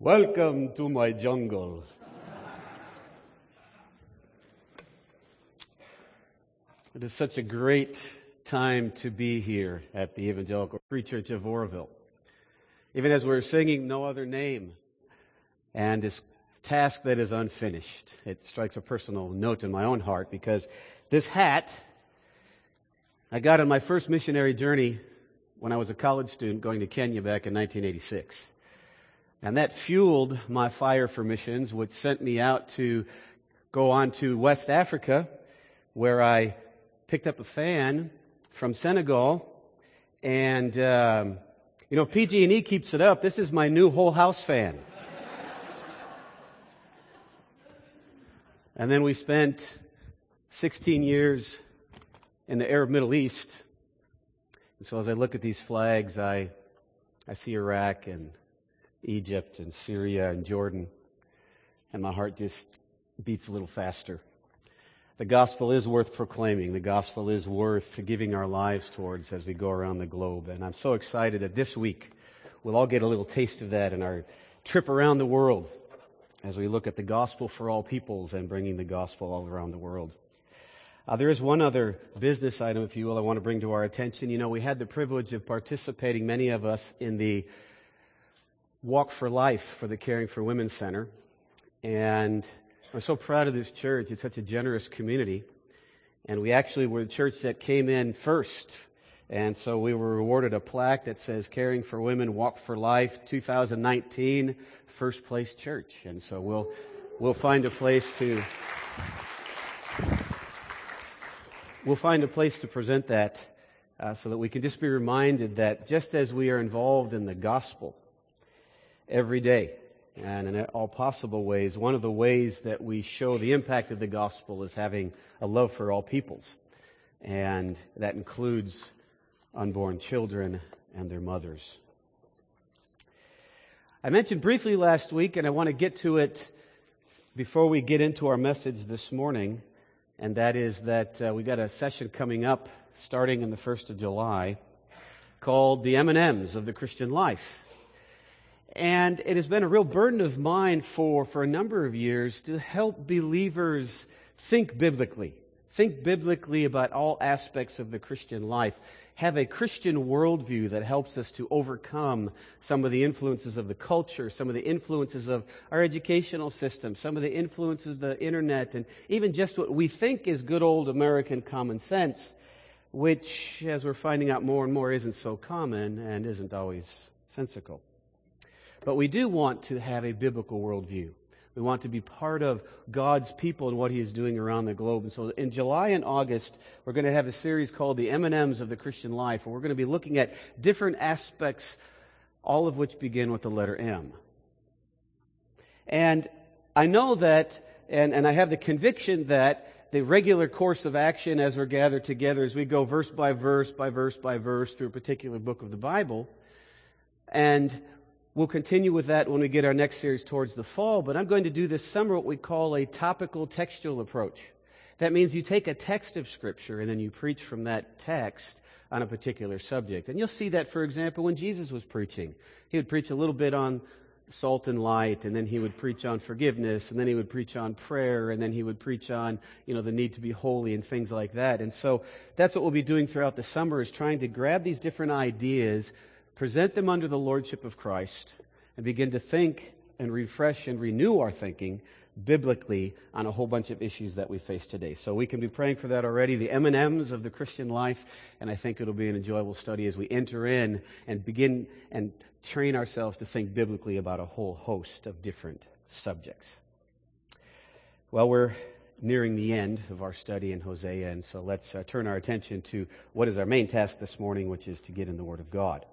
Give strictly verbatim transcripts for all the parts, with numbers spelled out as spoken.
Welcome to my jungle. It is such a great time to be here at the Evangelical Free Church of Oroville. Even as we're singing No Other Name and this task that is unfinished, it strikes a personal note in my own heart because this hat I got on my first missionary journey when I was a college student going to Kenya back in nineteen eighty-six. And that fueled my fire for missions, which sent me out to go on to West Africa, where I picked up a fan from Senegal. And, um, you know, if P G and E keeps it up, this is my new whole house fan. And then we spent sixteen years in the Arab Middle East. And so as I look at these flags, I, I see Iraq and Egypt and Syria and Jordan, and my heart just beats a little faster. The gospel is worth proclaiming. The gospel is worth giving our lives towards as we go around the globe. And I'm so excited that this week we'll all get a little taste of that in our trip around the world as we look at the gospel for all peoples and bringing the gospel all around the world. Uh, there is one other business item, if you will, I want to bring to our attention. You know, we had the privilege of participating, many of us, in the Walk for Life for the Caring for Women Center. And I'm so proud of this church. It's such a generous community. And we actually were the church that came in first. And so we were awarded a plaque that says Caring for Women, Walk for Life, two thousand nineteen, First Place Church. And so we'll we'll find a place to we'll find a place to present that uh, so that we can just be reminded that just as we are involved in the gospel every day, and in all possible ways, one of the ways that we show the impact of the gospel is having a love for all peoples. And that includes unborn children and their mothers. I mentioned briefly last week, and I want to get to it before we get into our message this morning, and that is that uh, we got a session coming up starting in the first of July called the M and M's of the Christian Life. And it has been a real burden of mine for, for a number of years to help believers think biblically. Think biblically about all aspects of the Christian life. Have a Christian worldview that helps us to overcome some of the influences of the culture, some of the influences of our educational system, some of the influences of the internet, and even just what we think is good old American common sense, which, as we're finding out more and more, isn't so common and isn't always sensical. But we do want to have a biblical worldview. We want to be part of God's people and what He is doing around the globe. And so in July and August, we're going to have a series called the M and M's of the Christian Life, where we're going to be looking at different aspects, all of which begin with the letter M. And I know that, and, and I have the conviction that the regular course of action as we're gathered together, as we go verse by verse by verse by verse through a particular book of the Bible, and we'll continue with that when we get our next series towards the fall, but I'm going to do this summer what we call a topical textual approach. That means you take a text of Scripture and then you preach from that text on a particular subject. And you'll see that, for example, when Jesus was preaching. He would preach a little bit on salt and light, and then he would preach on forgiveness, and then he would preach on prayer, and then he would preach on, you know, the need to be holy and things like that. And so that's what we'll be doing throughout the summer, is trying to grab these different ideas, present them under the lordship of Christ, and begin to think and refresh and renew our thinking biblically on a whole bunch of issues that we face today. So we can be praying for that already, the M and M's of the Christian life, and I think it'll be an enjoyable study as we enter in and begin and train ourselves to think biblically about a whole host of different subjects. Well, we're nearing the end of our study in Hosea, and so let's uh, turn our attention to what is our main task this morning, which is to get in the Word of God.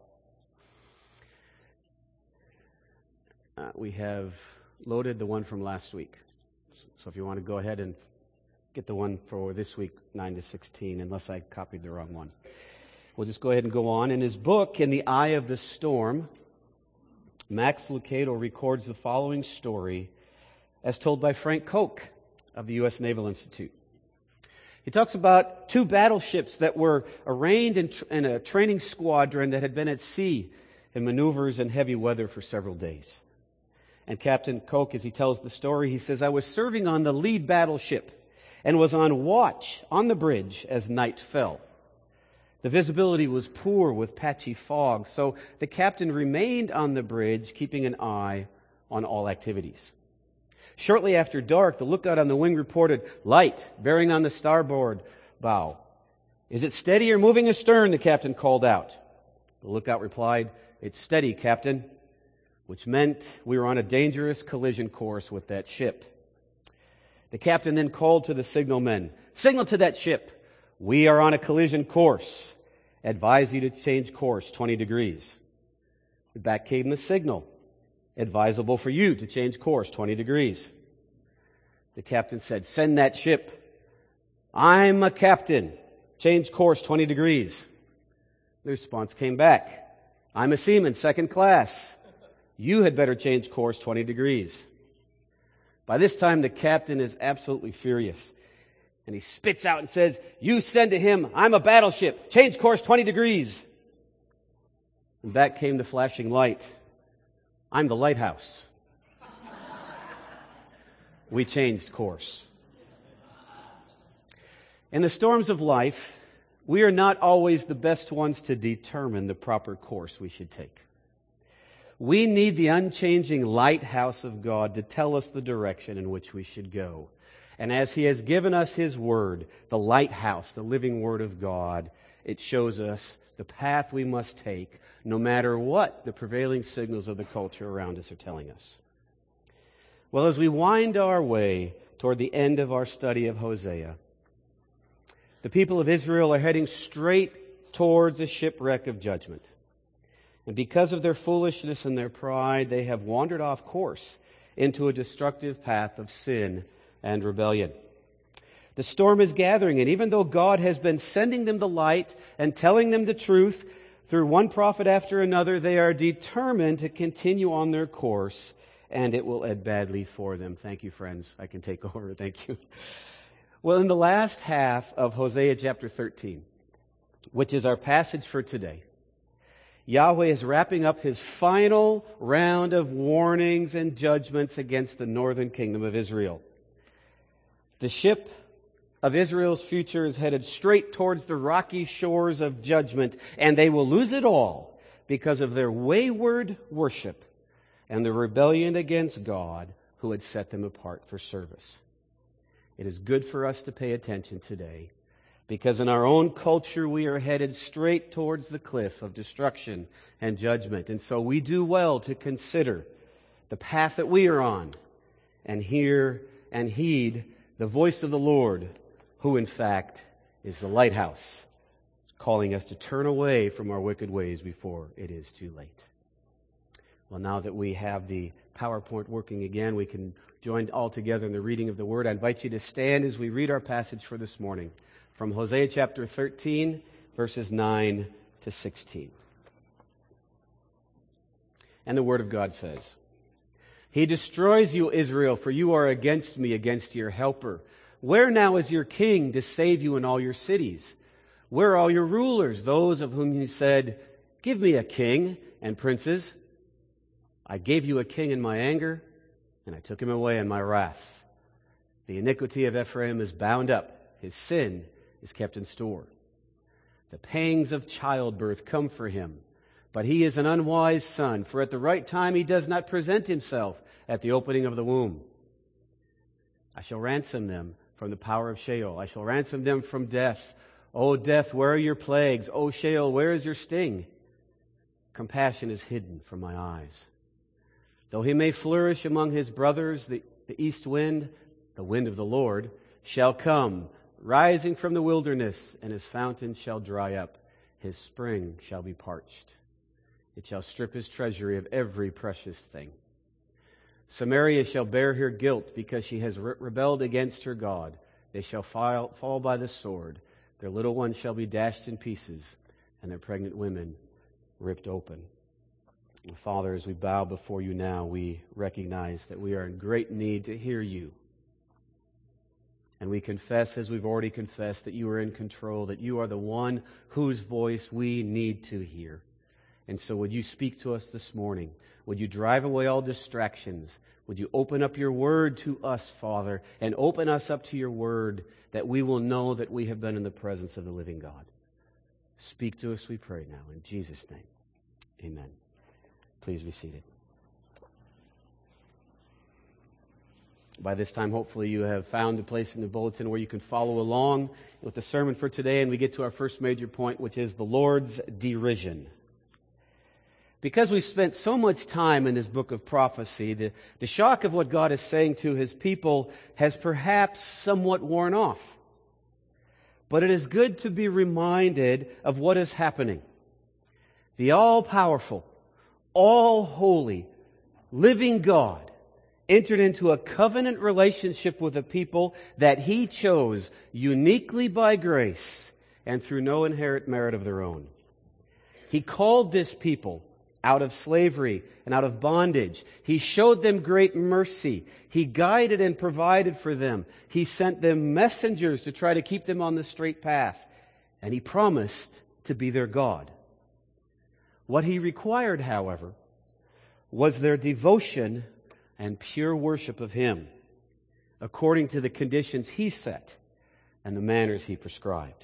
Uh, we have loaded the one from last week. So if you want to go ahead and get the one for this week, nine to sixteen, unless I copied the wrong one. We'll just go ahead and go on. In his book, In the Eye of the Storm, Max Lucado records the following story as told by Frank Koch of the U S Naval Institute. He talks about two battleships that were arraigned in, tr- in a training squadron that had been at sea in maneuvers and heavy weather for several days. And Captain Koch, as he tells the story, he says, I was serving on the lead battleship and was on watch on the bridge as night fell. The visibility was poor with patchy fog, so the captain remained on the bridge, keeping an eye on all activities. Shortly after dark, the lookout on the wing reported, light, bearing on the starboard bow. Is it steady or moving astern? The captain called out. The lookout replied, it's steady, Captain, which meant we were on a dangerous collision course with that ship. The captain then called to the signalmen, signal to that ship. We are on a collision course. Advise you to change course twenty degrees. Back came the signal. Advisable for you to change course twenty degrees. The captain said, send that ship. I'm a captain. Change course twenty degrees. The response came back. I'm a seaman, second class. You had better change course twenty degrees. By this time, the captain is absolutely furious. And he spits out and says, you send to him, I'm a battleship. Change course twenty degrees. And back came the flashing light. I'm the lighthouse. We changed course. In the storms of life, we are not always the best ones to determine the proper course we should take. We need the unchanging lighthouse of God to tell us the direction in which we should go. And as He has given us His Word, the lighthouse, the living Word of God, it shows us the path we must take, no matter what the prevailing signals of the culture around us are telling us. Well, as we wind our way toward the end of our study of Hosea, the people of Israel are heading straight towards a shipwreck of judgment. And because of their foolishness and their pride, they have wandered off course into a destructive path of sin and rebellion. The storm is gathering, and even though God has been sending them the light and telling them the truth through one prophet after another, they are determined to continue on their course, and it will end badly for them. Thank you, friends. I can take over. Thank you. Well, in the last half of Hosea chapter thirteen, which is our passage for today, Yahweh is wrapping up His final round of warnings and judgments against the northern kingdom of Israel. The ship of Israel's future is headed straight towards the rocky shores of judgment, and they will lose it all because of their wayward worship and the rebellion against God who had set them apart for service. It is good for us to pay attention today, because in our own culture we are headed straight towards the cliff of destruction and judgment. And so we do well to consider the path that we are on and hear and heed the voice of the Lord, who in fact is the lighthouse, calling us to turn away from our wicked ways before it is too late. Well, now that we have the PowerPoint working again, we can join all together in the reading of the Word. I invite you to stand as we read our passage for this morning from Hosea chapter thirteen, verses nine to sixteen. And the Word of God says, He destroys you, Israel, for you are against me, against your helper. Where now is your king to save you in all your cities? Where are all your rulers, those of whom you said, give me a king and princes? I gave you a king in my anger, and I took him away in my wrath. The iniquity of Ephraim is bound up. His sin is kept in store. The pangs of childbirth come for him, but he is an unwise son, for at the right time he does not present himself at the opening of the womb. I shall ransom them from the power of Sheol. I shall ransom them from death. O death, where are your plagues? O Sheol, where is your sting? Compassion is hidden from my eyes. Though he may flourish among his brothers, the, the east wind, the wind of the Lord, shall come, rising from the wilderness, and his fountain shall dry up. His spring shall be parched. It shall strip his treasury of every precious thing. Samaria shall bear her guilt because she has re- rebelled against her God. They shall fall, fall by the sword. Their little ones shall be dashed in pieces, and their pregnant women ripped open. And Father, as we bow before you now, we recognize that we are in great need to hear you. And we confess, as we've already confessed, that you are in control, that you are the one whose voice we need to hear. And so would you speak to us this morning? Would you drive away all distractions? Would you open up your word to us, Father, and open us up to your word that we will know that we have been in the presence of the living God? Speak to us, we pray now. In Jesus' name, amen. Please be seated. By this time, hopefully, you have found a place in the bulletin where you can follow along with the sermon for today, and we get to our first major point, which is the Lord's derision. Because we've spent so much time in this book of prophecy, the, the shock of what God is saying to His people has perhaps somewhat worn off. But it is good to be reminded of what is happening. The all-powerful, all-holy, living God entered into a covenant relationship with a people that He chose uniquely by grace and through no inherent merit of their own. He called this people out of slavery and out of bondage. He showed them great mercy. He guided and provided for them. He sent them messengers to try to keep them on the straight path. And He promised to be their God. What He required, however, was their devotion and pure worship of Him, according to the conditions He set and the manners He prescribed.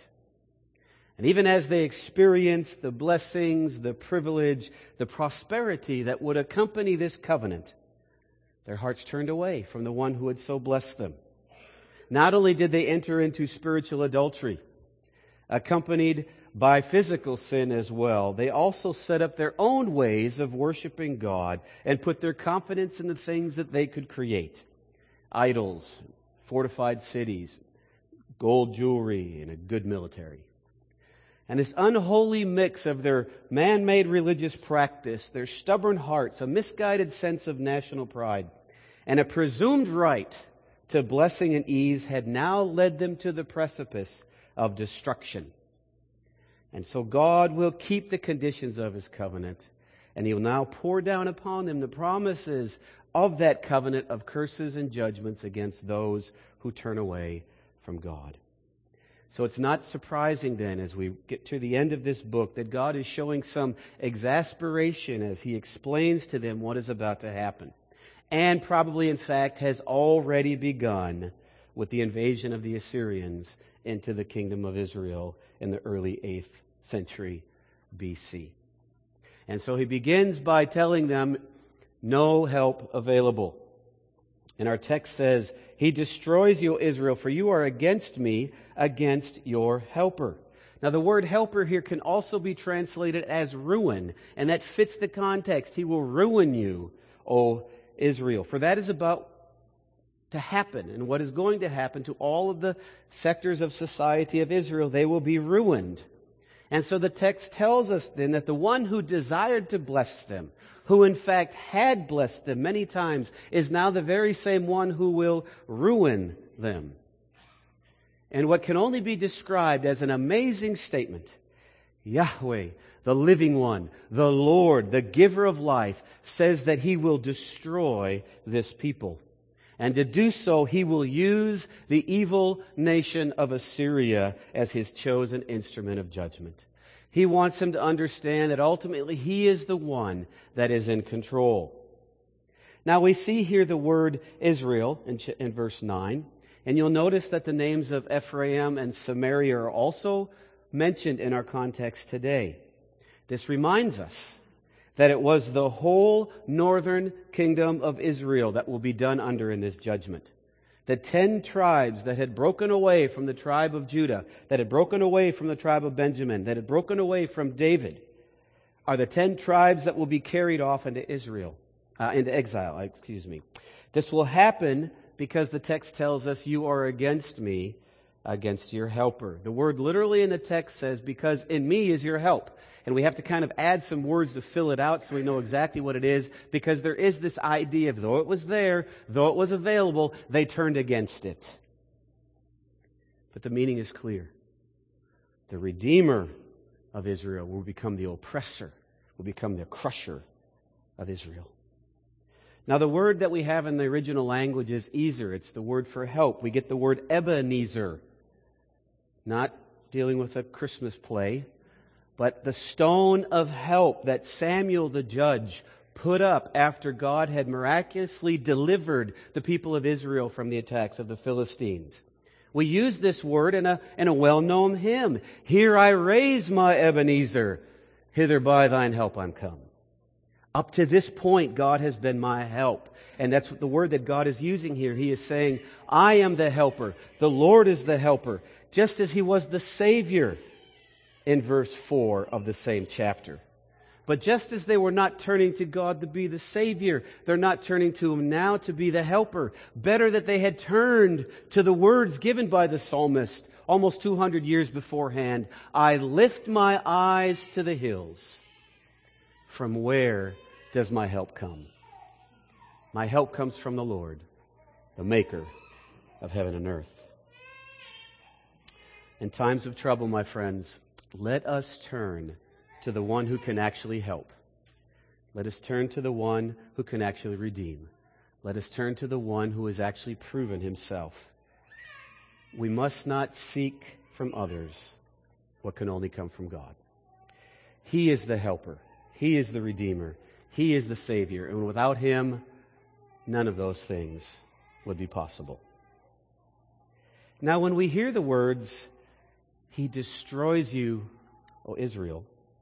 And even as they experienced the blessings, the privilege, the prosperity that would accompany this covenant, their hearts turned away from the one who had so blessed them. Not only did they enter into spiritual adultery, accompanied by physical sin as well, they also set up their own ways of worshiping God and put their confidence in the things that they could create. Idols, fortified cities, gold jewelry, and a good military. And this unholy mix of their man-made religious practice, their stubborn hearts, a misguided sense of national pride, and a presumed right to blessing and ease had now led them to the precipice of destruction. And so God will keep the conditions of His covenant, and He will now pour down upon them the promises of that covenant of curses and judgments against those who turn away from God. So it's not surprising then, as we get to the end of this book, that God is showing some exasperation as He explains to them what is about to happen. And probably, in fact, has already begun with the invasion of the Assyrians into the kingdom of Israel in the early eighth century B C. And so He begins by telling them, no help available. And our text says, He destroys you, Israel, for you are against me, against your helper. Now the word helper here can also be translated as ruin, and that fits the context. He will ruin you, O Israel. For that is about to happen, and what is going to happen to all of the sectors of society of Israel. They will be ruined. And so the text tells us then that the one who desired to bless them, who in fact had blessed them many times, is now the very same one who will ruin them. And what can only be described as an amazing statement, Yahweh, the living one, the Lord, the giver of life, says that He will destroy this people. And to do so, He will use the evil nation of Assyria as His chosen instrument of judgment. He wants them to understand that ultimately He is the one that is in control. Now we see here the word Israel in, in verse nine. And you'll notice that the names of Ephraim and Samaria are also mentioned in our context today. This reminds us that it was the whole northern kingdom of Israel that will be done under in this judgment. The ten tribes that had broken away from the tribe of Judah, that had broken away from the tribe of Benjamin, that had broken away from David, are the ten tribes that will be carried off into Israel, uh, into exile, excuse me. This will happen because the text tells us, you are against me, against your helper. The word literally in the text says, because in me is your help. And we have to kind of add some words to fill it out so we know exactly what it is, because there is this idea of though it was there, though it was available, they turned against it. But the meaning is clear. The Redeemer of Israel will become the oppressor, will become the crusher of Israel. Now the word that we have in the original language is Ezer. It's the word for help. We get the word Ebenezer. Not dealing with a Christmas play, But the stone of help that Samuel the judge put up after God had miraculously delivered the people of Israel from the attacks of the Philistines. We use this word in a, in a well-known hymn. Here I raise my Ebenezer, hither by thine help I'm come. Up to this point, God has been my help. And that's what the word that God is using here. He is saying, I am the helper. The Lord is the helper. Just as He was the Savior in verse four of the same chapter. But just as they were not turning to God to be the Savior, they're not turning to Him now to be the helper. Better that they had turned to the words given by the psalmist almost two hundred years beforehand. I lift my eyes to the hills. From where does my help come? My help comes from the Lord, the Maker of heaven and earth. In times of trouble, my friends, let us turn to the one who can actually help. Let us turn to the one who can actually redeem. Let us turn to the one who has actually proven Himself. We must not seek from others what can only come from God. He is the helper. He is the Redeemer. He is the Savior. And without Him, none of those things would be possible. Now, when we hear the words, He destroys you, O Israel,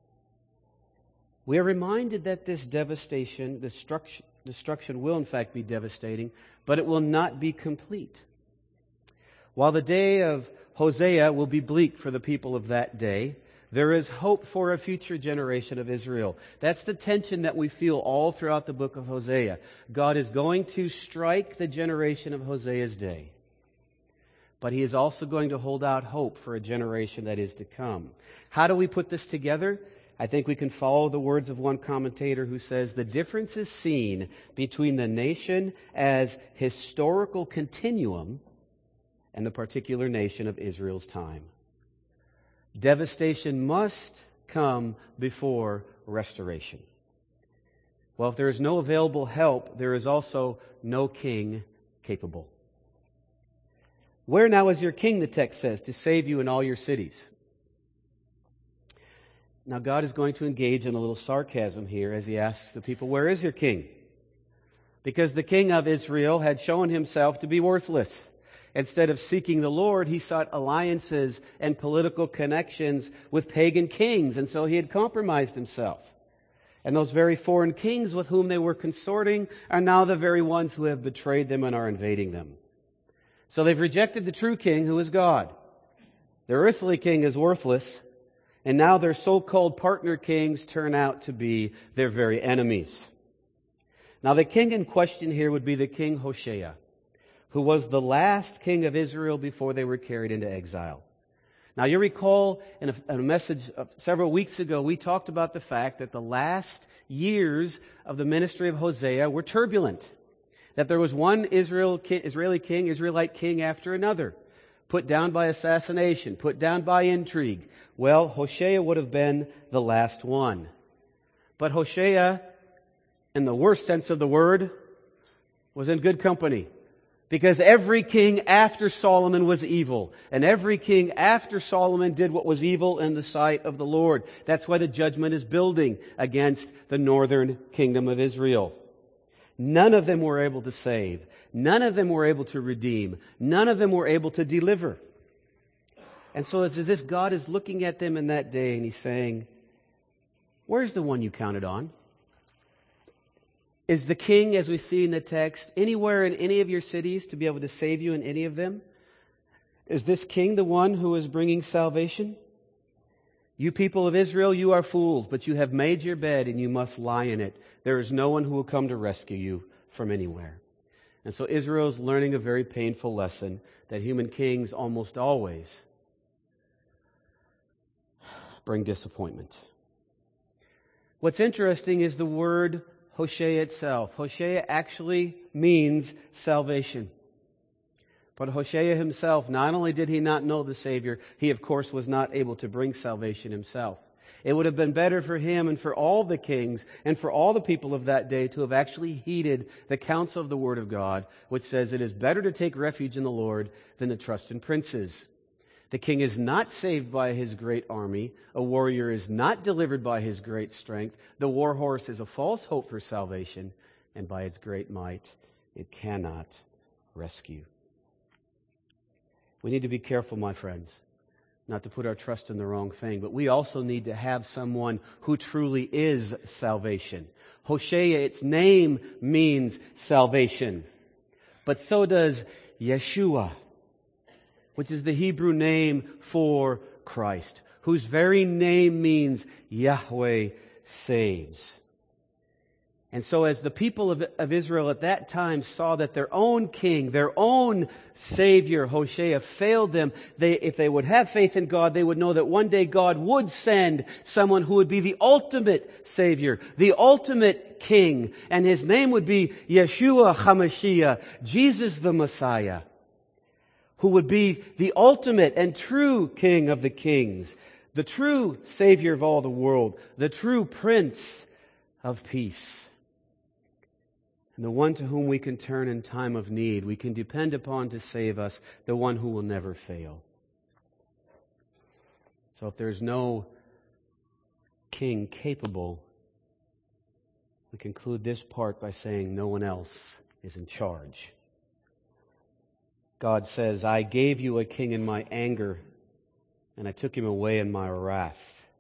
we are reminded that this devastation, destruction, destruction will in fact be devastating, but it will not be complete. While the day of Hosea will be bleak for the people of that day, there is hope for a future generation of Israel. That's the tension that we feel all throughout the book of Hosea. God is going to strike the generation of Hosea's day. But He is also going to hold out hope for a generation that is to come. How do we put this together? I think we can follow the words of one commentator who says the difference is seen between the nation as historical continuum and the particular nation of Israel's time. Devastation must come before restoration. Well, if there is no available help, there is also no king capable. Where now is your king, the text says, to save you in all your cities? Now God is going to engage in a little sarcasm here as He asks the people, where is your king? Because the king of Israel had shown himself to be worthless. Instead of seeking the Lord, he sought alliances and political connections with pagan kings, and so he had compromised himself. And those very foreign kings with whom they were consorting are now the very ones who have betrayed them and are invading them. So they've rejected the true king, who is God. Their earthly king is worthless, and now their so-called partner kings turn out to be their very enemies. Now the king in question here would be the king Hoshea, who was the last king of Israel before they were carried into exile. Now you recall in a, in a message several weeks ago, we talked about the fact that the last years of the ministry of Hosea were turbulent. That there was one Israel, Israeli king, Israelite king after another, put down by assassination, put down by intrigue. Well, Hoshea would have been the last one. But Hoshea, in the worst sense of the word, was in good company. Because every king after Solomon was evil. And every king after Solomon did what was evil in the sight of the Lord. That's why the judgment is building against the northern kingdom of Israel. None of them were able to save. None of them were able to redeem. None of them were able to deliver. And so it's as if God is looking at them in that day and He's saying, where's the one you counted on? Is the king, as we see in the text, anywhere in any of your cities to be able to save you in any of them? Is this king the one who is bringing salvation? You people of Israel, you are fools, but you have made your bed and you must lie in it. There is no one who will come to rescue you from anywhere. And so Israel is learning a very painful lesson that human kings almost always bring disappointment. What's interesting is the word Hoshea itself. Hoshea actually means salvation. But Hoshea himself, not only did he not know the Savior, he of course was not able to bring salvation himself. It would have been better for him and for all the kings and for all the people of that day to have actually heeded the counsel of the Word of God, which says it is better to take refuge in the Lord than to trust in princes. The king is not saved by his great army. A warrior is not delivered by his great strength. The war horse is a false hope for salvation, and by its great might, it cannot rescue. We need to be careful, my friends, not to put our trust in the wrong thing, but we also need to have someone who truly is salvation. Hosea, its name means salvation, but so does Yeshua, which is the Hebrew name for Christ, whose very name means Yahweh saves. And so as the people of, of Israel at that time saw that their own king, their own Savior, Hosea, failed them, they, if they would have faith in God, they would know that one day God would send someone who would be the ultimate Savior, the ultimate King, and His name would be Yeshua HaMashiach, Jesus the Messiah, who would be the ultimate and true King of the kings, the true Savior of all the world, the true Prince of Peace. And the one to whom we can turn in time of need, we can depend upon to save us, the one who will never fail. So if there's no king capable, we conclude this part by saying no one else is in charge. God says, I gave you a king in my anger, and I took him away in my wrath.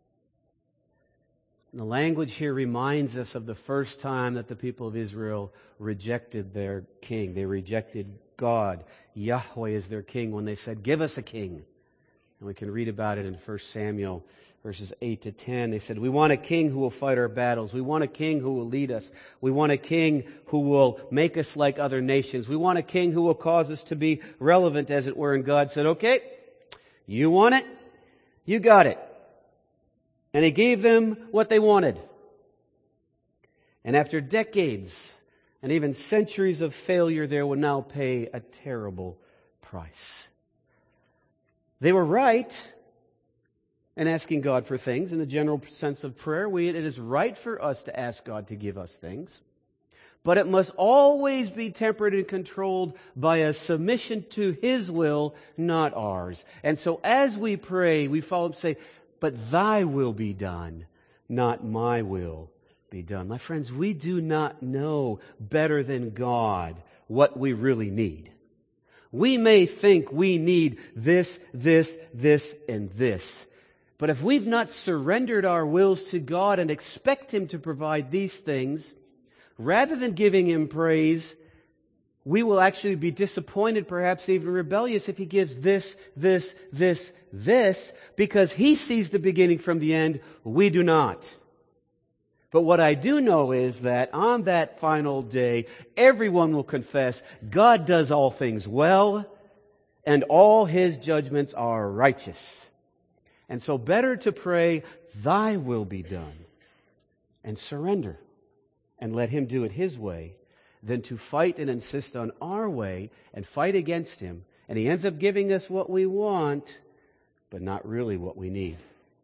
And the language here reminds us of the first time that the people of Israel rejected their king. They rejected God. Yahweh is their king when they said, give us a king. And we can read about it in First Samuel verses eight to ten. They said, we want a king who will fight our battles. We want a king who will lead us. We want a king who will make us like other nations. We want a king who will cause us to be relevant, as it were. And God said, okay, you want it? You got it. And He gave them what they wanted. And after decades and even centuries of failure, they would now pay a terrible price. They were right in asking God for things. In the general sense of prayer, we, it is right for us to ask God to give us things. But it must always be tempered and controlled by a submission to His will, not ours. And so as we pray, we follow up and say, but Thy will be done, not my will be done. My friends, we do not know better than God what we really need. We may think we need this, this, this, and this. But if we've not surrendered our wills to God and expect Him to provide these things, rather than giving Him praise, we will actually be disappointed, perhaps even rebellious, if He gives this, this, this, this, because He sees the beginning from the end. We do not. But what I do know is that on that final day, everyone will confess God does all things well, and all His judgments are righteous. And so better to pray, Thy will be done, and surrender, and let Him do it His way, than to fight and insist on our way and fight against Him. And He ends up giving us what we want, but not really what we need.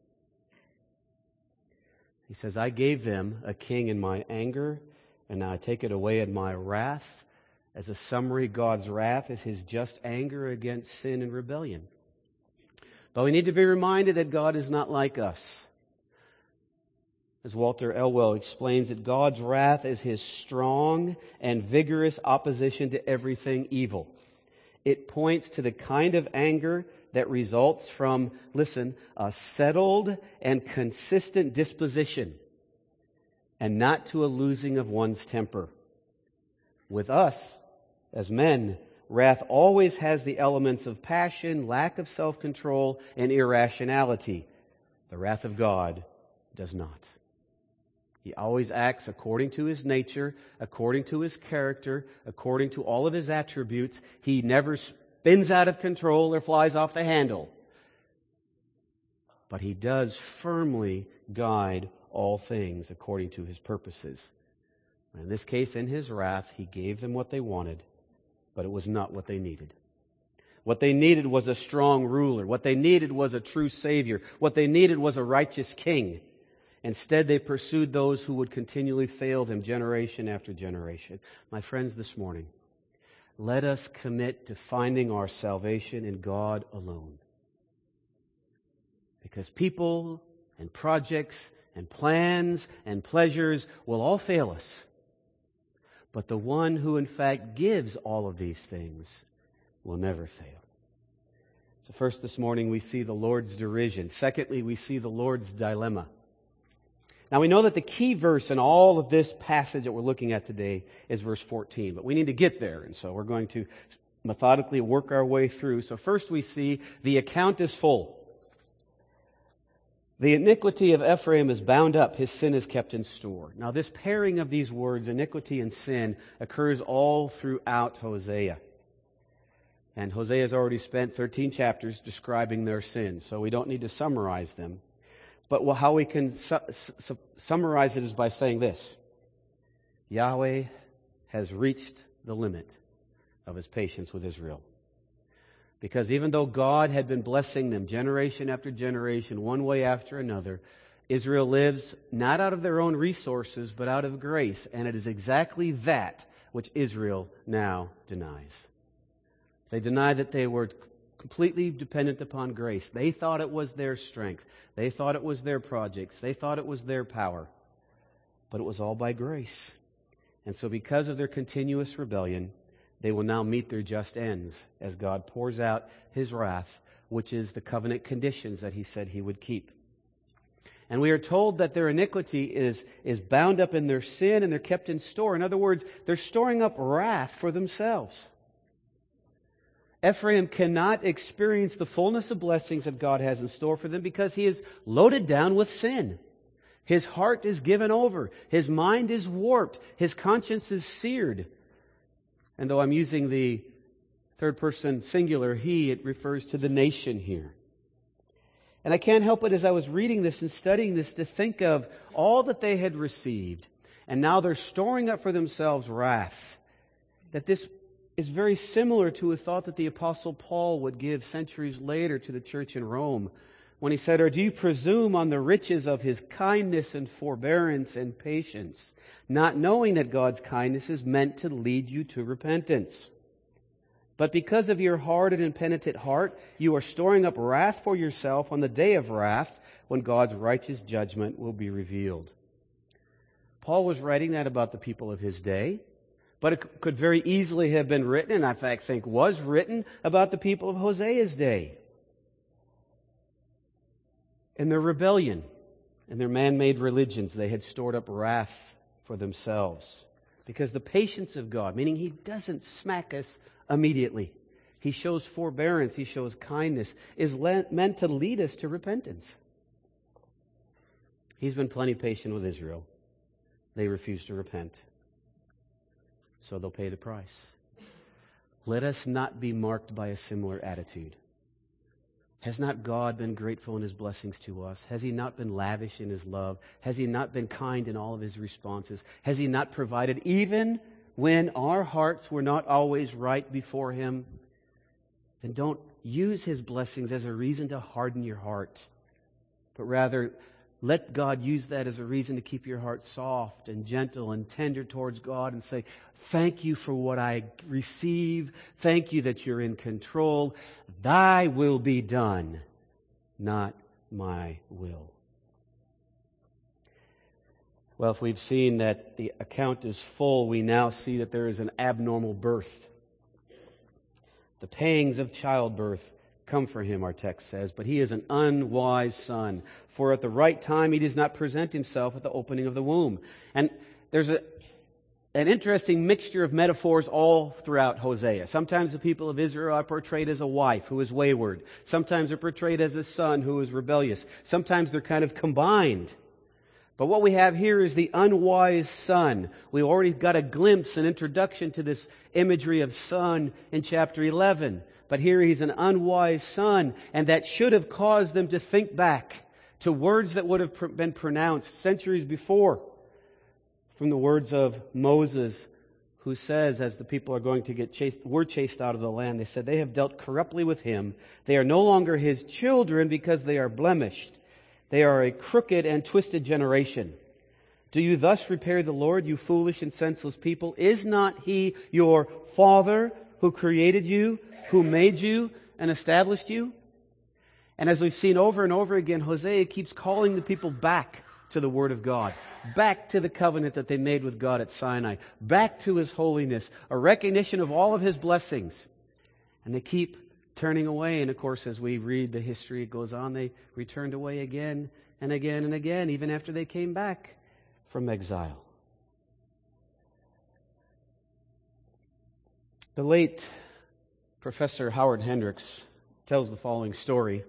He says, I gave them a king in my anger, and now I take it away in my wrath. As a summary, God's wrath is His just anger against sin and rebellion. But we need to be reminded that God is not like us. As Walter Elwell explains it, God's wrath is His strong and vigorous opposition to everything evil. It points to the kind of anger that results from, listen, a settled and consistent disposition, and not to a losing of one's temper. With us, as men, wrath always has the elements of passion, lack of self-control, and irrationality. The wrath of God does not. He always acts according to His nature, according to His character, according to all of His attributes. He never spins out of control or flies off the handle. But He does firmly guide all things according to His purposes. In this case, in His wrath, He gave them what they wanted, but it was not what they needed. What they needed was a strong ruler. What they needed was a true Savior. What they needed was a righteous king. Instead, they pursued those who would continually fail them generation after generation. My friends, this morning, let us commit to finding our salvation in God alone. Because people and projects and plans and pleasures will all fail us. But the one who in fact gives all of these things will never fail. So first this morning we see the Lord's derision. Secondly, we see the Lord's dilemma. Now we know that the key verse in all of this passage that we're looking at today is verse fourteen. But we need to get there. And so we're going to methodically work our way through. So first we see the account is full. The iniquity of Ephraim is bound up, his sin is kept in store. Now this pairing of these words, iniquity and sin, occurs all throughout Hosea. And Hosea has already spent thirteen chapters describing their sins, so we don't need to summarize them. But how we can su- su- summarize it is by saying this: Yahweh has reached the limit of His patience with Israel. Because even though God had been blessing them generation after generation, one way after another, Israel lives not out of their own resources, but out of grace. And it is exactly that which Israel now denies. They deny that they were completely dependent upon grace. They thought it was their strength. They thought it was their projects. They thought it was their power. But it was all by grace. And so because of their continuous rebellion, they will now meet their just ends as God pours out His wrath, which is the covenant conditions that He said He would keep. And we are told that their iniquity is, is bound up in their sin and they're kept in store. In other words, they're storing up wrath for themselves. Ephraim cannot experience the fullness of blessings that God has in store for them because he is loaded down with sin. His heart is given over. His mind is warped. His conscience is seared. And though I'm using the third person singular, he, it refers to the nation here. And I can't help it as I was reading this and studying this to think of all that they had received. And now they're storing up for themselves wrath. That this is very similar to a thought that the Apostle Paul would give centuries later to the church in Rome when he said, "Or do you presume on the riches of His kindness and forbearance and patience, not knowing that God's kindness is meant to lead you to repentance? But because of your hard and impenitent heart, you are storing up wrath for yourself on the day of wrath when God's righteous judgment will be revealed." Paul was writing that about the people of his day, but it could very easily have been written, and I in fact think was written, about the people of Hosea's day. In their rebellion, in their man-made religions, they had stored up wrath for themselves. Because the patience of God, meaning He doesn't smack us immediately. He shows forbearance, He shows kindness, is le- meant to lead us to repentance. He's been plenty patient with Israel. They refuse to repent. So they'll pay the price. Let us not be marked by a similar attitude. Has not God been grateful in His blessings to us? Has He not been lavish in His love? Has He not been kind in all of His responses? Has He not provided even when our hearts were not always right before Him? Then don't use His blessings as a reason to harden your heart, but rather let God use that as a reason to keep your heart soft and gentle and tender towards God and say, "Thank you for what I receive. Thank you that you're in control. Thy will be done, not my will." Well, if we've seen that the account is full, we now see that there is an abnormal birth. The pangs of childbirth come for him, our text says, but he is an unwise son. For at the right time he does not present himself at the opening of the womb. And there's a, an interesting mixture of metaphors all throughout Hosea. Sometimes the people of Israel are portrayed as a wife who is wayward. Sometimes they're portrayed as a son who is rebellious. Sometimes they're kind of combined. But what we have here is the unwise son. We already got a glimpse, an introduction to this imagery of son in chapter eleven. But here he's an unwise son, and that should have caused them to think back to words that would have been pronounced centuries before. From the words of Moses, who says, as the people are going to get chased, were chased out of the land, they said, "They have dealt corruptly with him. They are no longer his children because they are blemished. They are a crooked and twisted generation. Do you thus repair the Lord, you foolish and senseless people? Is not He your Father who created you, who made you and established you?" And as we've seen over and over again, Hosea keeps calling the people back to the Word of God, back to the covenant that they made with God at Sinai, back to His holiness, a recognition of all of His blessings. And they keep turning away. And of course, as we read the history, it goes on, they returned away again and again and again, even after they came back from exile. The late Professor Howard Hendricks tells the following story.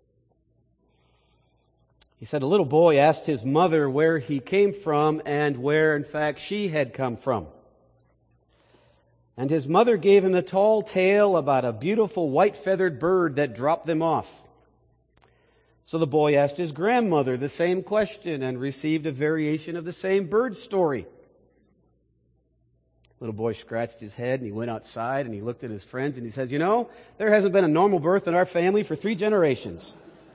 He said a little boy asked his mother where he came from and where, in fact, she had come from. And his mother gave him a tall tale about a beautiful white-feathered bird that dropped them off. So the boy asked his grandmother the same question and received a variation of the same bird story. Little boy scratched his head and he went outside and he looked at his friends and he says, you know, there hasn't been a normal birth in our family for three generations.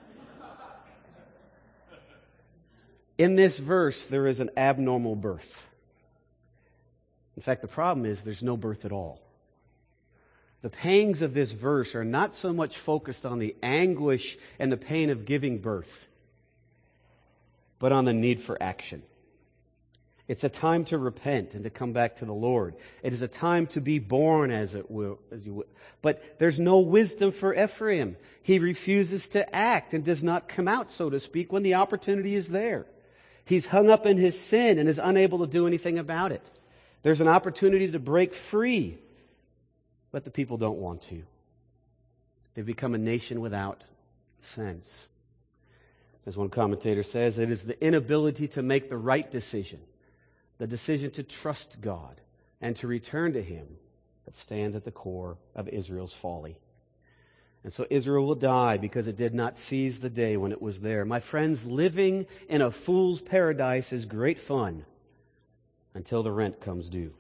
In this verse, there is an abnormal birth. In fact, the problem is there's no birth at all. The pangs of this verse are not so much focused on the anguish and the pain of giving birth, but on the need for action. It's a time to repent and to come back to the Lord. It is a time to be born, as it will, as you will. But there's no wisdom for Ephraim. He refuses to act and does not come out, so to speak, when the opportunity is there. He's hung up in his sin and is unable to do anything about it. There's an opportunity to break free, but the people don't want to. They've become a nation without sense. As one commentator says, it is the inability to make the right decision, the decision to trust God and to return to Him, that stands at the core of Israel's folly. And so Israel will die because it did not seize the day when it was there. My friends, living in a fool's paradise is great fun until the rent comes due.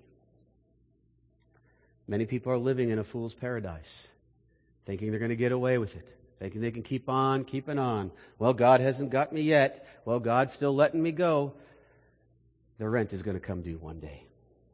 Many people are living in a fool's paradise, thinking they're going to get away with it, thinking they can keep on keeping on. Well, God hasn't got me yet. Well, God's still letting me go. The rent is going to come due one day.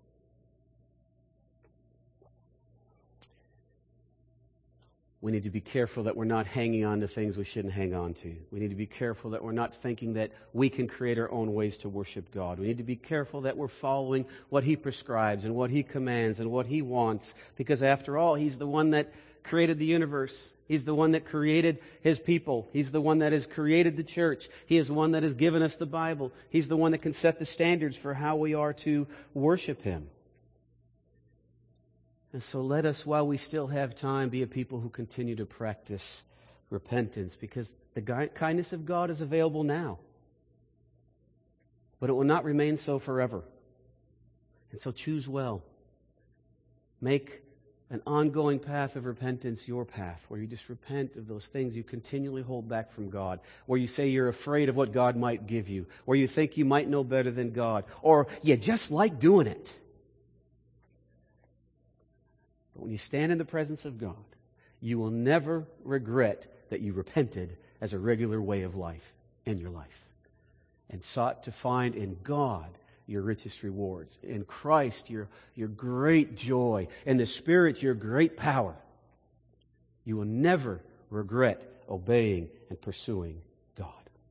We need to be careful that we're not hanging on to things we shouldn't hang on to. We need to be careful that we're not thinking that we can create our own ways to worship God. We need to be careful that we're following what He prescribes and what He commands and what He wants. Because after all, He's the one that created the universe. He's the one that created His people. He's the one that has created the church. He is the one that has given us the Bible. He's the one that can set the standards for how we are to worship Him. And so let us, while we still have time, be a people who continue to practice repentance, because the kindness of God is available now. But it will not remain so forever. And so choose well. Make an ongoing path of repentance your path, where you just repent of those things you continually hold back from God, where you say you're afraid of what God might give you, where you think you might know better than God, or you just like doing it. But when you stand in the presence of God, you will never regret that you repented as a regular way of life in your life and sought to find in God your richest rewards, in Christ your, your great joy, in the Spirit your great power. You will never regret obeying and pursuing God.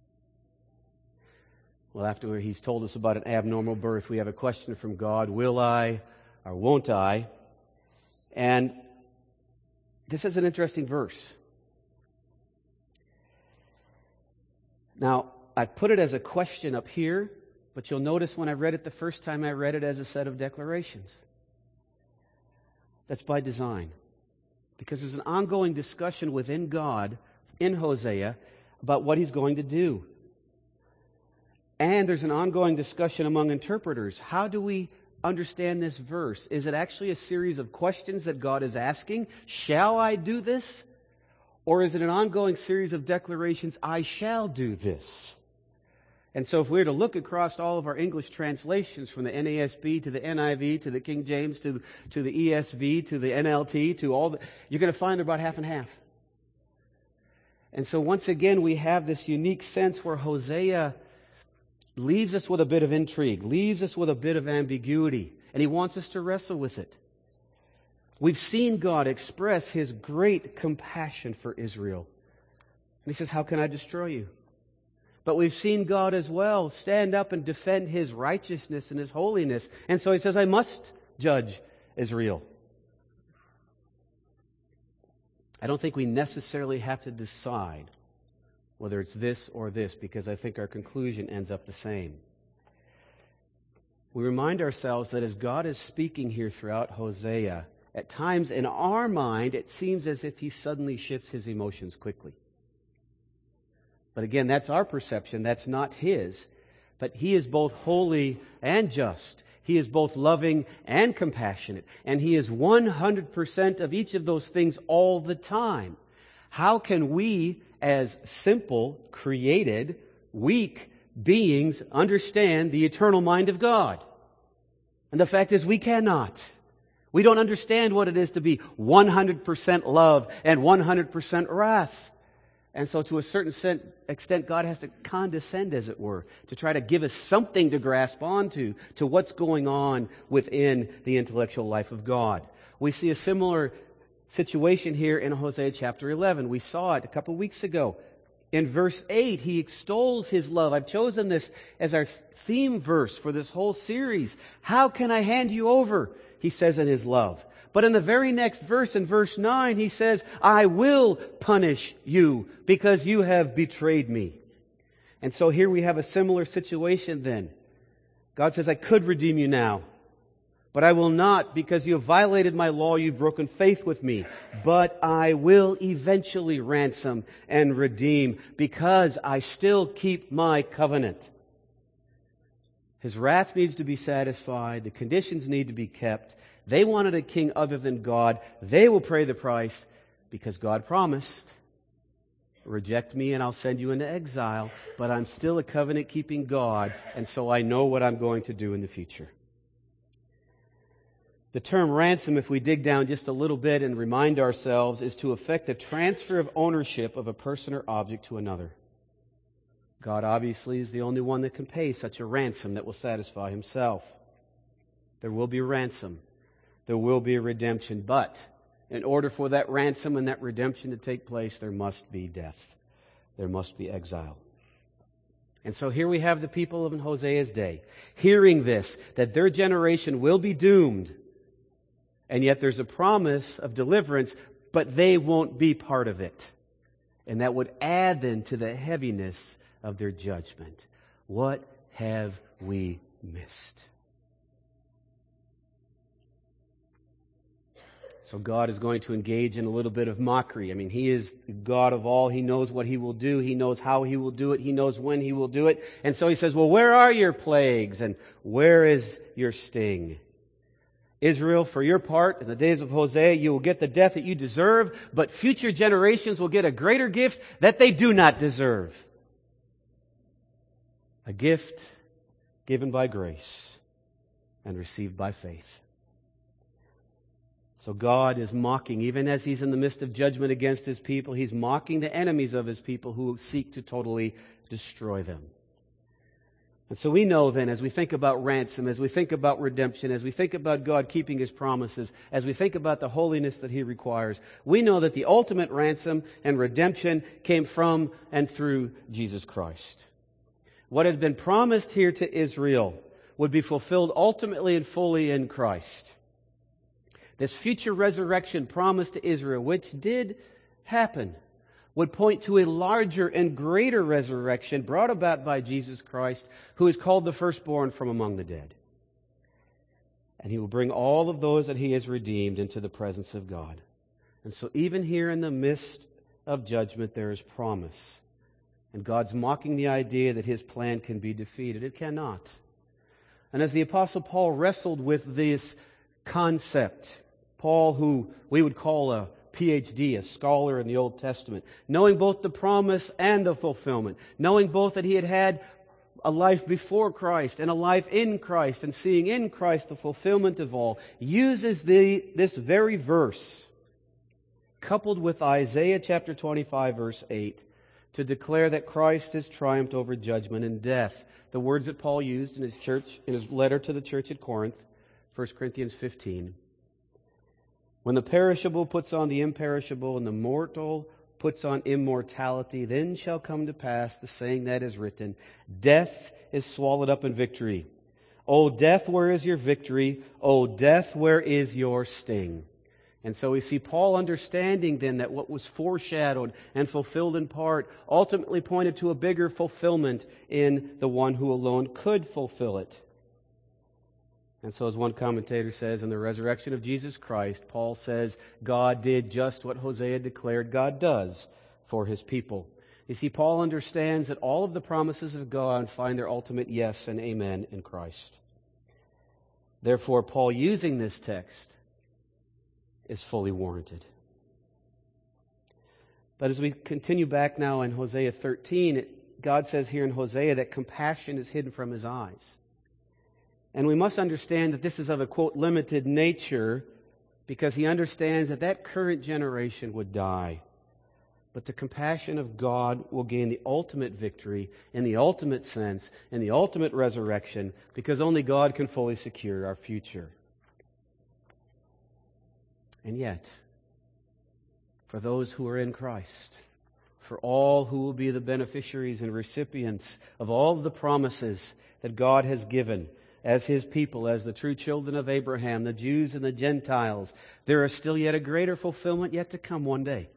Well, after He's told us about an abnormal birth, we have a question from God: will I or won't I? And this is an interesting verse. Now, I put it as a question up here, but you'll notice when I read it the first time, I read it as a set of declarations. That's by design. Because there's an ongoing discussion within God, in Hosea, about what He's going to do. And there's an ongoing discussion among interpreters. How do we understand this verse? Is it actually a series of questions that God is asking? Shall I do this? Or is it an ongoing series of declarations, I shall do this? And so if we were to look across all of our English translations, from the N A S B to the N I V to the King James to, to the E S V to the N L T to all the, you're going to find they're about half and half. And so once again, we have this unique sense where Hosea leaves us with a bit of intrigue, leaves us with a bit of ambiguity, and he wants us to wrestle with it. We've seen God express His great compassion for Israel. And he says, how can I destroy you? But we've seen God as well stand up and defend His righteousness and His holiness. And so He says, I must judge Israel. I don't think we necessarily have to decide whether it's this or this, because I think our conclusion ends up the same. We remind ourselves that as God is speaking here throughout Hosea, at times in our mind it seems as if He suddenly shifts His emotions quickly. But again, that's our perception, that's not His. But He is both holy and just. He is both loving and compassionate. And He is one hundred percent of each of those things all the time. How can we, as simple, created, weak beings, understand the eternal mind of God? And the fact is we cannot. We don't understand what it is to be one hundred percent love and one hundred percent wrath. And so to a certain extent, God has to condescend, as it were, to try to give us something to grasp onto, to what's going on within the intellectual life of God. We see a similar situation here in Hosea chapter eleven. We saw it a couple of weeks ago. In verse eight, he extols His love. I've chosen this as our theme verse for this whole series. How can I hand you over? He says in His love. But in the very next verse, in verse nine, He says, I will punish you because you have betrayed me. And so here we have a similar situation then. God says, I could redeem you now, but I will not, because you have violated my law, you've broken faith with me. But I will eventually ransom and redeem, because I still keep my covenant. His wrath needs to be satisfied. The conditions need to be kept. They wanted a king other than God. They will pay the price, because God promised, reject me and I'll send you into exile. But I'm still a covenant-keeping God, and so I know what I'm going to do in the future. The term ransom, if we dig down just a little bit and remind ourselves, is to effect a transfer of ownership of a person or object to another. God obviously is the only one that can pay such a ransom that will satisfy Himself. There will be a ransom. There will be a redemption. But in order for that ransom and that redemption to take place, there must be death. There must be exile. And so here we have the people of Hosea's day, hearing this, that their generation will be doomed. And yet there's a promise of deliverance, but they won't be part of it. And that would add then to the heaviness of their judgment. What have we missed? So God is going to engage in a little bit of mockery. I mean, He is God of all. He knows what He will do. He knows how He will do it. He knows when He will do it. And so He says, well, where are your plagues? And where is your sting? Israel, for your part, in the days of Hosea, you will get the death that you deserve, but future generations will get a greater gift that they do not deserve. A gift given by grace and received by faith. So God is mocking, even as He's in the midst of judgment against His people, He's mocking the enemies of His people who seek to totally destroy them. And so we know then, as we think about ransom, as we think about redemption, as we think about God keeping His promises, as we think about the holiness that He requires, we know that the ultimate ransom and redemption came from and through Jesus Christ. What had been promised here to Israel would be fulfilled ultimately and fully in Christ. This future resurrection promised to Israel, which did happen, would point to a larger and greater resurrection brought about by Jesus Christ, who is called the firstborn from among the dead. And He will bring all of those that He has redeemed into the presence of God. And so even here in the midst of judgment, there is promise. And God's mocking the idea that His plan can be defeated. It cannot. And as the Apostle Paul wrestled with this concept, Paul, who we would call a P H D, a scholar in the Old Testament, knowing both the promise and the fulfillment, knowing both that he had had a life before Christ and a life in Christ, and seeing in Christ the fulfillment of all, uses the, this very verse, coupled with Isaiah chapter twenty-five, verse eight, to declare that Christ has triumphed over judgment and death. The words that Paul used in his church, in his letter to the church at Corinth, First Corinthians fifteen. When the perishable puts on the imperishable and the mortal puts puts on immortality, then shall come to pass the saying that is written, death is swallowed up in victory. O death, where is your victory? O death, where is your sting? And so we see Paul understanding then that what was foreshadowed and fulfilled in part ultimately pointed to a bigger fulfillment in the one who alone could fulfill it. And so as one commentator says, in the resurrection of Jesus Christ, Paul says, God did just what Hosea declared God does for His people. You see, Paul understands that all of the promises of God find their ultimate yes and amen in Christ. Therefore, Paul using this text is fully warranted. But as we continue back now in Hosea thirteen, God says here in Hosea that compassion is hidden from His eyes. And we must understand that this is of a, quote, limited nature, because He understands that that current generation would die. But the compassion of God will gain the ultimate victory in the ultimate sense, in the ultimate resurrection, because only God can fully secure our future. And yet, for those who are in Christ, for all who will be the beneficiaries and recipients of all of the promises that God has given as His people, as the true children of Abraham, the Jews and the Gentiles, there is still yet a greater fulfillment yet to come one day.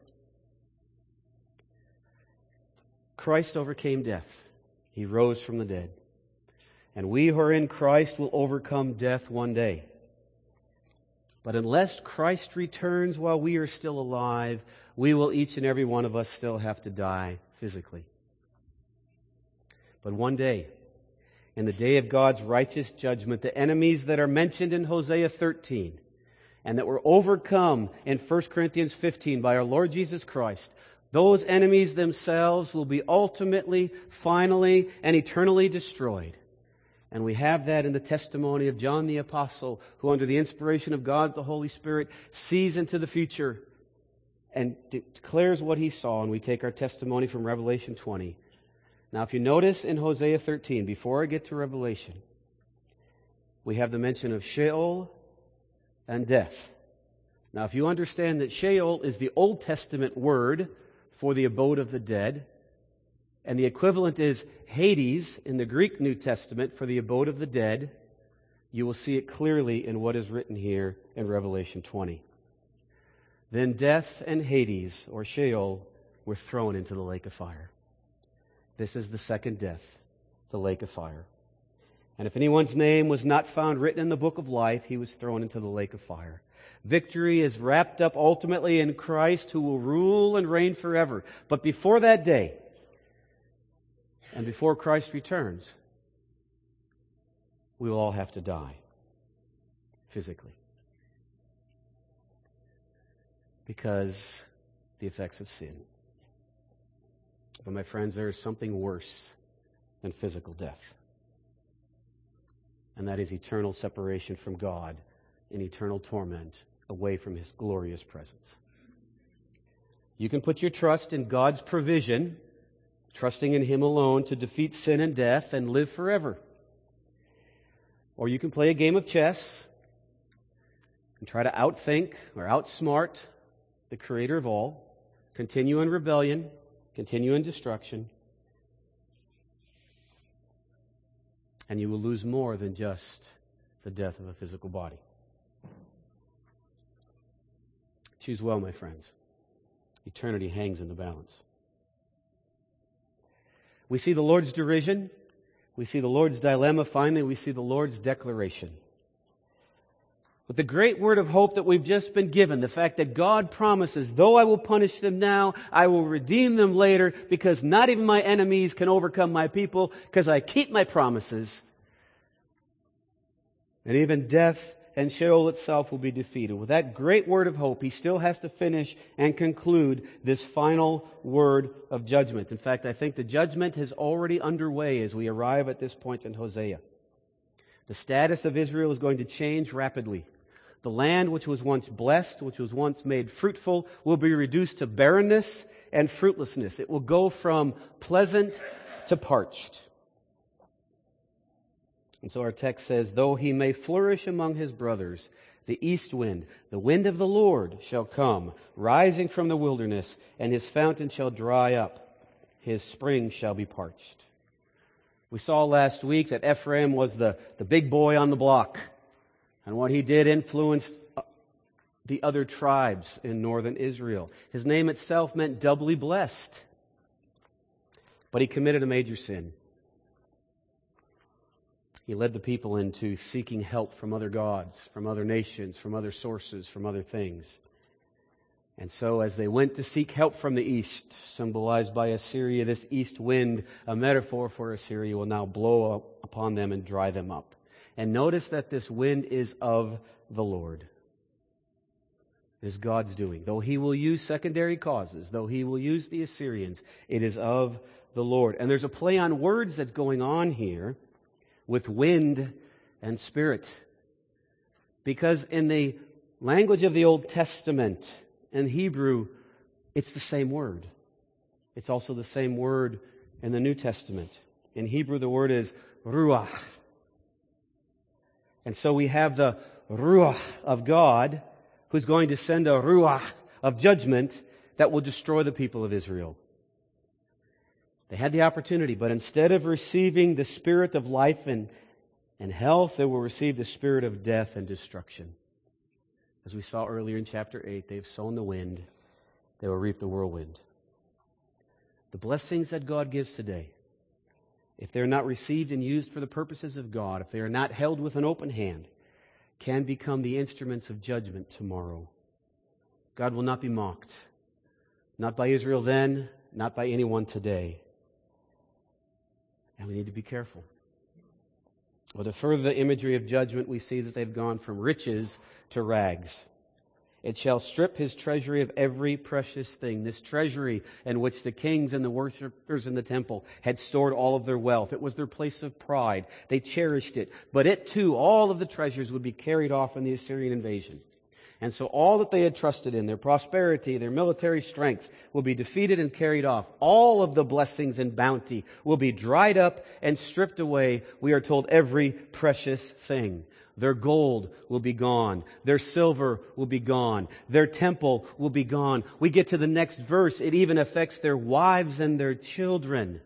Christ overcame death. He rose from the dead. And we who are in Christ will overcome death one day. But unless Christ returns while we are still alive, we will, each and every one of us, still have to die physically. But one day, in the day of God's righteous judgment, the enemies that are mentioned in Hosea thirteen and that were overcome in First Corinthians fifteen by our Lord Jesus Christ, those enemies themselves will be ultimately, finally, and eternally destroyed. And we have that in the testimony of John the Apostle, who under the inspiration of God the Holy Spirit sees into the future and de- declares what he saw. And we take our testimony from Revelation twenty. Now if you notice in Hosea thirteen, before I get to Revelation, we have the mention of Sheol and death. Now if you understand that Sheol is the Old Testament word for the abode of the dead, and the equivalent is Hades in the Greek New Testament for the abode of the dead, you will see it clearly in what is written here in Revelation twenty. Then death and Hades, or Sheol, were thrown into the lake of fire. This is the second death, the lake of fire. And if anyone's name was not found written in the book of life, he was thrown into the lake of fire. Victory is wrapped up ultimately in Christ, who will rule and reign forever. But before that day, and before Christ returns, we will all have to die physically. Because the effects of sin. But my friends, there is something worse than physical death. And that is eternal separation from God in eternal torment away from His glorious presence. You can put your trust in God's provision, trusting in Him alone to defeat sin and death and live forever. Or you can play a game of chess and try to outthink or outsmart the Creator of all, continue in rebellion, continue in destruction, and you will lose more than just the death of a physical body. Choose well, my friends. Eternity hangs in the balance. We see the Lord's derision. We see the Lord's dilemma. Finally, we see the Lord's declaration. But the great word of hope that we've just been given, the fact that God promises, though I will punish them now, I will redeem them later, because not even my enemies can overcome my people, because I keep my promises. And even death and Sheol itself will be defeated. With that great word of hope, he still has to finish and conclude this final word of judgment. In fact, I think the judgment is already underway as we arrive at this point in Hosea. The status of Israel is going to change rapidly. The land which was once blessed, which was once made fruitful, will be reduced to barrenness and fruitlessness. It will go from pleasant to parched. And so our text says, though he may flourish among his brothers, The east wind, the wind of the Lord shall come, rising from the wilderness, and his fountain shall dry up. His spring shall be parched. We saw last week that Ephraim was the, the big boy on the block. And what he did influenced the other tribes in northern Israel. His name itself meant doubly blessed. But he committed a major sin. He led the people into seeking help from other gods, from other nations, from other sources, from other things. And so as they went to seek help from the east, symbolized by Assyria, this east wind, a metaphor for Assyria, will now blow up upon them and dry them up. And notice that this wind is of the Lord. It is God's doing. Though He will use secondary causes, though He will use the Assyrians, it is of the Lord. And there's a play on words that's going on here with wind and spirit. Because in the language of the Old Testament, in Hebrew, it's the same word. It's also the same word in the New Testament. In Hebrew, the word is ruach. And so we have the ruach of God, who's going to send a ruach of judgment that will destroy the people of Israel. They had the opportunity, but instead of receiving the spirit of life and, and health, they will receive the spirit of death and destruction. As we saw earlier in chapter eight, they've sown the wind, they will reap the whirlwind. The blessings that God gives today, if they're not received and used for the purposes of God, if they are not held with an open hand, can become the instruments of judgment tomorrow. God will not be mocked. Not by Israel then, not by anyone today. And we need to be careful. Well, to further the imagery of judgment, we see that they've gone from riches to rags. It shall strip his treasury of every precious thing. This treasury in which the kings and the worshippers in the temple had stored all of their wealth. It was their place of pride. They cherished it. But it too, all of the treasures would be carried off in the Assyrian invasion. And so all that they had trusted in, their prosperity, their military strength, will be defeated and carried off. All of the blessings and bounty will be dried up and stripped away. We are told every precious thing. Their gold will be gone. Their silver will be gone. Their temple will be gone. We get to the next verse. It even affects their wives and their children.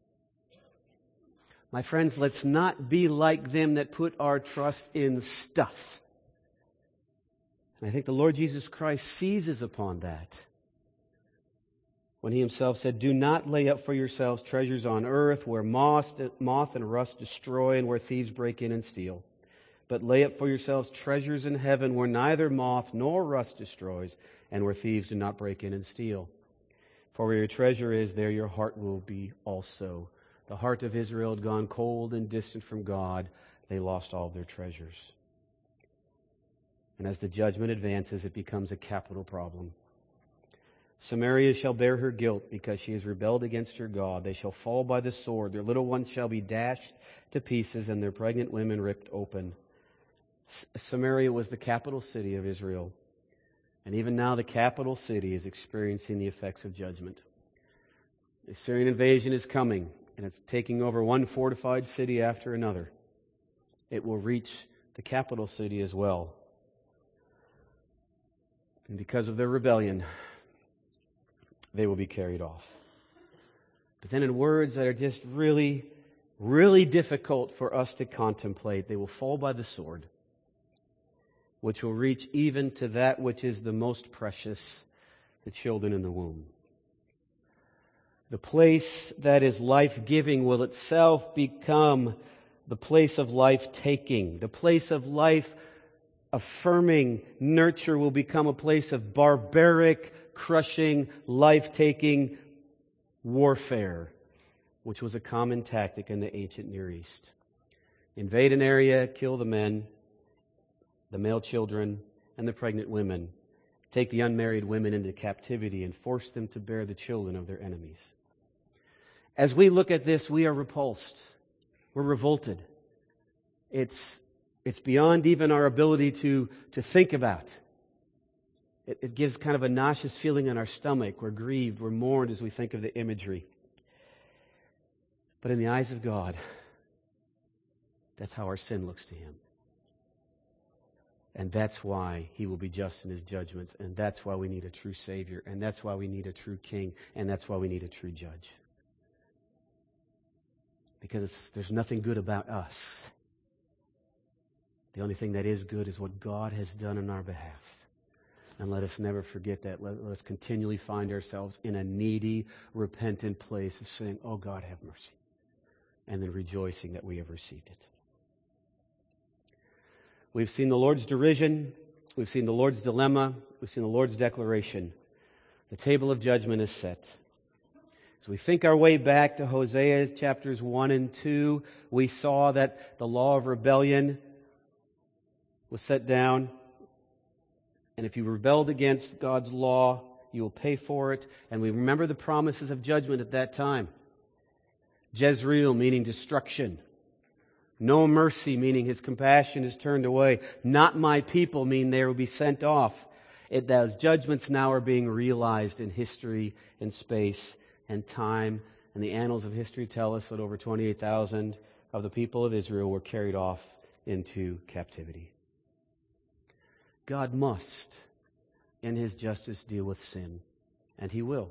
My friends, let's not be like them that put our trust in stuff. And I think the Lord Jesus Christ seizes upon that when He Himself said, "Do not lay up for yourselves treasures on earth where moth and rust destroy and where thieves break in and steal. But lay up for yourselves treasures in heaven where neither moth nor rust destroys and where thieves do not break in and steal. For where your treasure is, there your heart will be also." The heart of Israel had gone cold and distant from God. They lost all of their treasures. And as the judgment advances, it becomes a capital problem. Samaria shall bear her guilt because she has rebelled against her God. They shall fall by the sword. Their little ones shall be dashed to pieces and their pregnant women ripped open. S- Samaria was the capital city of Israel. And even now the capital city is experiencing the effects of judgment. The Assyrian invasion is coming, and it's taking over one fortified city after another. It will reach the capital city as well. And because of their rebellion, they will be carried off. But then in words that are just really, really difficult for us to contemplate, they will fall by the sword, which will reach even to that which is the most precious, the children in the womb. The place that is life-giving will itself become the place of life-taking. The place of life-affirming nurture will become a place of barbaric, crushing, life-taking warfare, which was a common tactic in the ancient Near East. Invade an area, kill the men, the male children, and the pregnant women. Take the unmarried women into captivity and force them to bear the children of their enemies. As we look at this, we are repulsed. We're revolted. It's, it's beyond even our ability to, to think about. It, it gives kind of a nauseous feeling in our stomach. We're grieved. We're mourned as we think of the imagery. But in the eyes of God, that's how our sin looks to Him. And that's why He will be just in His judgments. And that's why we need a true Savior. And that's why we need a true King. And that's why we need a true Judge. Because there's nothing good about us. The only thing that is good is what God has done on our behalf. And let us never forget that. Let, let us continually find ourselves in a needy, repentant place of saying, oh God, have mercy. And then rejoicing that we have received it. We've seen the Lord's derision. We've seen the Lord's dilemma. We've seen the Lord's declaration. The table of judgment is set. As we think our way back to Hosea chapters one and two, we saw that the law of rebellion was set down. And if you rebelled against God's law, you will pay for it. And we remember the promises of judgment at that time. Jezreel, meaning destruction. No mercy, meaning His compassion is turned away. Not my people, mean they will be sent off. It, those judgments now are being realized in history, in space, and time. And the annals of history tell us that over twenty-eight thousand of the people of Israel were carried off into captivity. God must, in His justice, deal with sin. And He will.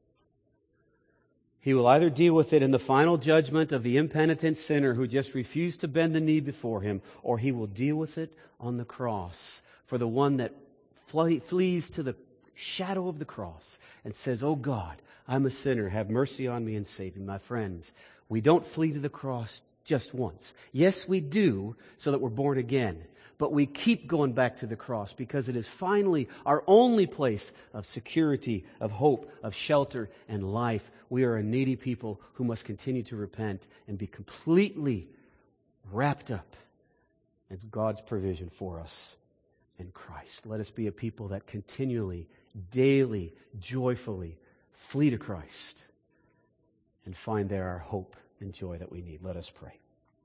He will either deal with it in the final judgment of the impenitent sinner who just refused to bend the knee before Him, or He will deal with it on the cross for the one that flees to the shadow of the cross and says, oh God, I'm a sinner. Have mercy on me and save me. My friends, we don't flee to the cross just once. Yes, we do, so that we're born again. But we keep going back to the cross because it is finally our only place of security, of hope, of shelter, and life. We are a needy people who must continue to repent and be completely wrapped up in God's provision for us in Christ. Let us be a people that continually, daily, joyfully flee to Christ and find there our hope and joy that we need. Let us pray.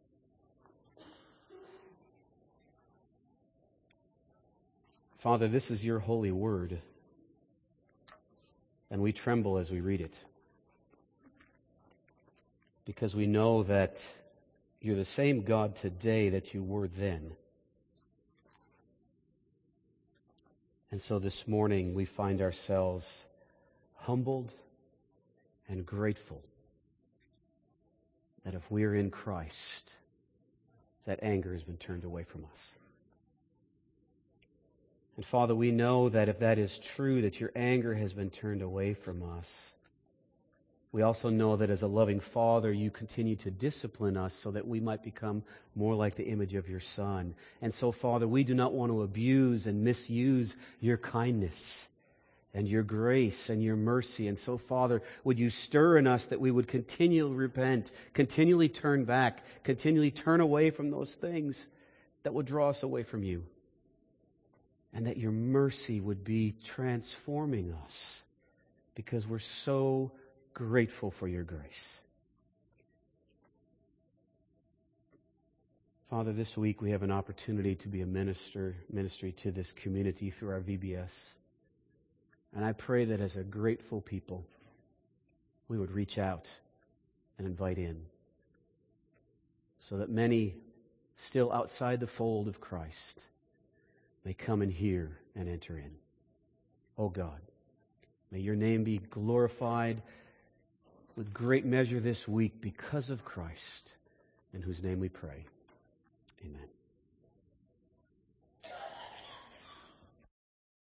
Father, this is Your holy word, and we tremble as we read it because we know that You're the same God today that You were then. And so this morning we find ourselves humbled and grateful that if we are in Christ, that anger has been turned away from us. And Father, we know that if that is true, that Your anger has been turned away from us, we also know that as a loving Father, You continue to discipline us so that we might become more like the image of Your Son. And so, Father, we do not want to abuse and misuse Your kindness and Your grace and Your mercy. And so, Father, would You stir in us that we would continually repent, continually turn back, continually turn away from those things that would draw us away from You. And that Your mercy would be transforming us because we're so grateful for Your grace. Father, this week we have an opportunity to be a minister, ministry to this community through our V B S. And I pray that as a grateful people, we would reach out and invite in so that many still outside the fold of Christ may come and hear and enter in. Oh God, may Your name be glorified with great measure this week because of Christ, in whose name we pray. Amen.